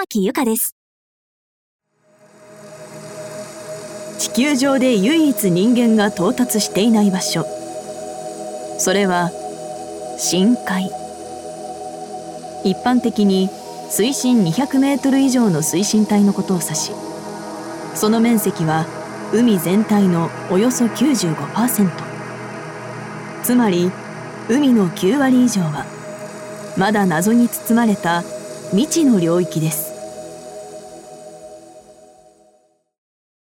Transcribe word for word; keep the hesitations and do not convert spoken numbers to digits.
木由香です。 地球上で唯一人間が到達していない場所、それは深海。一般的に水深にひゃくメートル以上の水深帯のことを指し、その面積は海全体のおよそ きゅうじゅうごパーセント。つまり海のきゅうわり以上はまだ謎に包まれた未知の領域です。